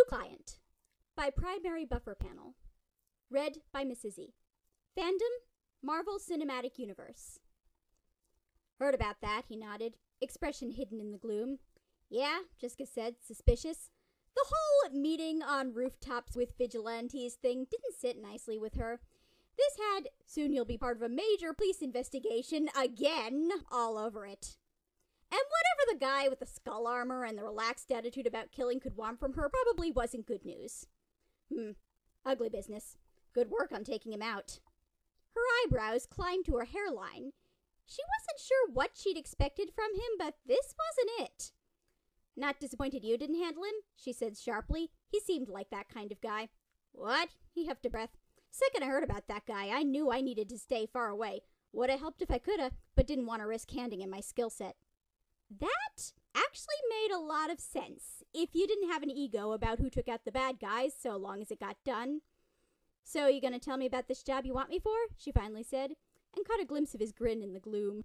Client by Primary Buffer Panel. Read by Mrs. E. Fandom, Marvel Cinematic Universe. Heard about that, he nodded, expression hidden in the gloom. Yeah, Jessica said, suspicious. The whole meeting on rooftops with vigilantes thing didn't sit nicely with her. This had, soon you'll be part of a major police investigation again, all over it. And whatever the guy with the skull armor and the relaxed attitude about killing could want from her probably wasn't good news. Ugly business. Good work on taking him out. Her eyebrows climbed to her hairline. She wasn't sure what she'd expected from him, but this wasn't it. Not disappointed you didn't handle him, she said sharply. He seemed like that kind of guy. What? He huffed a breath. Second I heard about that guy, I knew I needed to stay far away. Would have helped if I coulda, but didn't want to risk handing him my skill set. That actually made a lot of sense, if you didn't have an ego about who took out the bad guys, so long as it got done. So you gonna tell me about this job you want me for? She finally said, and caught a glimpse of his grin in the gloom.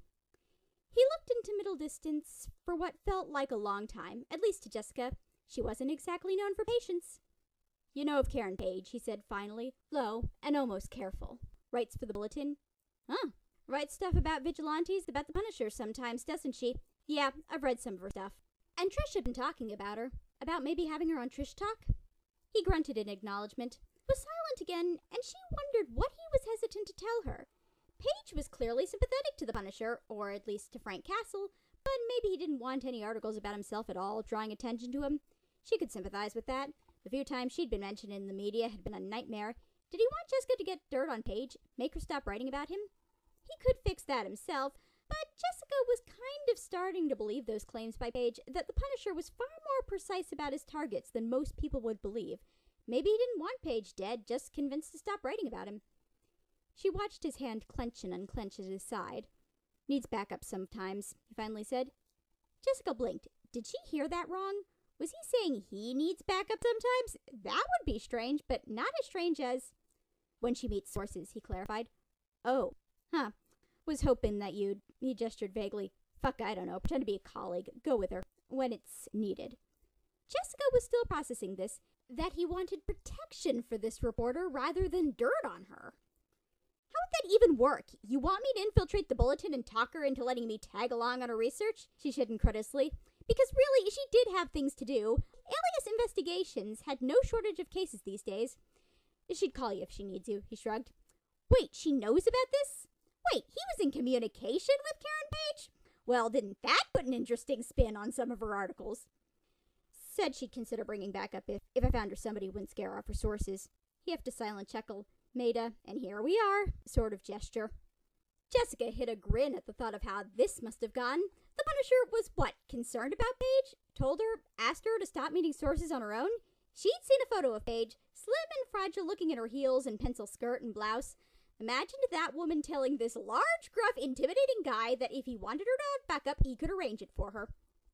He looked into middle distance for what felt like a long time, at least to Jessica. She wasn't exactly known for patience. You know of Karen Page, he said finally, low and almost careful. Writes for the Bulletin. Huh. Writes stuff about vigilantes, about the Punisher sometimes, doesn't she? Yeah, I've read some of her stuff. And Trish had been talking about her. About maybe having her on Trish Talk? He grunted in acknowledgement, was silent again, and she wondered what he was hesitant to tell her. Page was clearly sympathetic to the Punisher, or at least to Frank Castle, but maybe he didn't want any articles about himself at all, drawing attention to him. She could sympathize with that. The few times she'd been mentioned in the media had been a nightmare. Did he want Jessica to get dirt on Page? Make her stop writing about him? He could fix that himself, but Jessica was kind of starting to believe those claims by Page that the Punisher was far more precise about his targets than most people would believe. Maybe he didn't want Page dead, just convinced to stop writing about him. She watched his hand clench and unclench at his side. Needs backup sometimes, he finally said. Jessica blinked. Did she hear that wrong? Was he saying he needs backup sometimes? That would be strange, but not as strange as... When she meets sources, he clarified. Oh, huh. Was hoping that you'd... He gestured vaguely. Fuck, I don't know. Pretend to be a colleague. Go with her. When it's needed. Jessica was still processing this, that he wanted protection for this reporter rather than dirt on her. How would that even work? You want me to infiltrate the Bulletin and talk her into letting me tag along on her research? She said incredulously. Because really, she did have things to do. Alias Investigations had no shortage of cases these days. She'd call you if she needs you, he shrugged. Wait, she knows about this? Wait, he was in communication with Karen Page? Well, didn't that put an interesting spin on some of her articles? Said she'd consider bringing back up if I found her somebody who wouldn't scare off her sources. He huffed a silent chuckle, made a, and here we are, sort of gesture. Jessica hid a grin at the thought of how this must have gone. The Punisher was what, concerned about Page? Told her, asked her to stop meeting sources on her own? She'd seen a photo of Page, slim and fragile looking at her heels and pencil skirt and blouse. Imagined that woman telling this large, gruff, intimidating guy that if he wanted her to have backup, he could arrange it for her.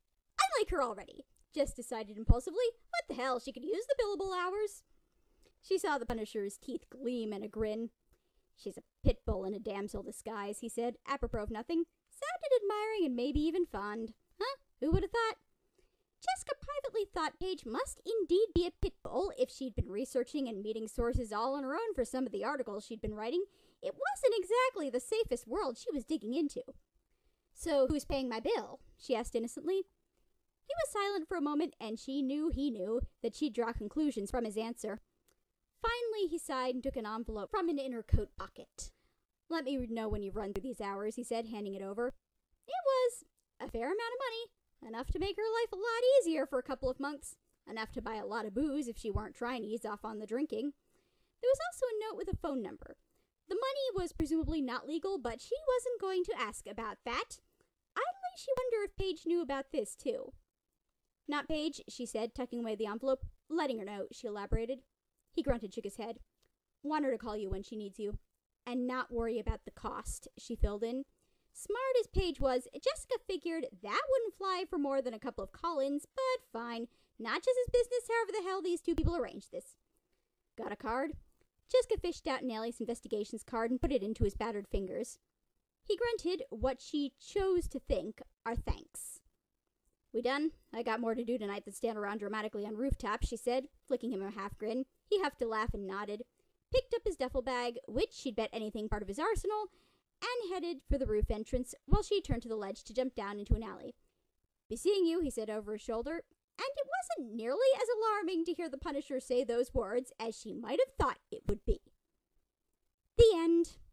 I like her already, Jess decided impulsively. What the hell, she could use the billable hours. She saw the Punisher's teeth gleam in a grin. She's a pit bull in a damsel disguise, he said, apropos of nothing. Sounded admiring and maybe even fond. Huh? Who would have thought? Jessica privately thought Page must indeed be a pit bull if she'd been researching and meeting sources all on her own for some of the articles she'd been writing. It wasn't exactly the safest world she was digging into. So who's paying my bill? She asked innocently. He was silent for a moment, and she knew he knew that she'd draw conclusions from his answer. Finally, he sighed and took an envelope from an inner coat pocket. Let me know when you've run through these hours, he said, handing it over. It was a fair amount of money, enough to make her life a lot easier for a couple of months, enough to buy a lot of booze if she weren't trying to ease off on the drinking. There was also a note with a phone number. The money was presumably not legal, but she wasn't going to ask about that. Idly, she wondered if Paige knew about this, too. Not Paige, she said, tucking away the envelope. Letting her know, she elaborated. He grunted, shook his head. Want her to call you when she needs you. And not worry about the cost, she filled in. Smart as Paige was, Jessica figured that wouldn't fly for more than a couple of call-ins, but fine. Not just his business, however the hell these two people arranged this. Got a card? Jessica fished out an Alias Investigations card and put it into his battered fingers. He grunted what she chose to think are thanks. We done? I got more to do tonight than stand around dramatically on rooftops, she said, flicking him a half grin. He huffed a laugh and nodded, picked up his duffel bag, which she'd bet anything part of his arsenal, and headed for the roof entrance while she turned to the ledge to jump down into an alley. Be seeing you, he said over his shoulder, and it wasn't nearly as alarming to hear the Punisher say those words as she might have thought it would be. The end.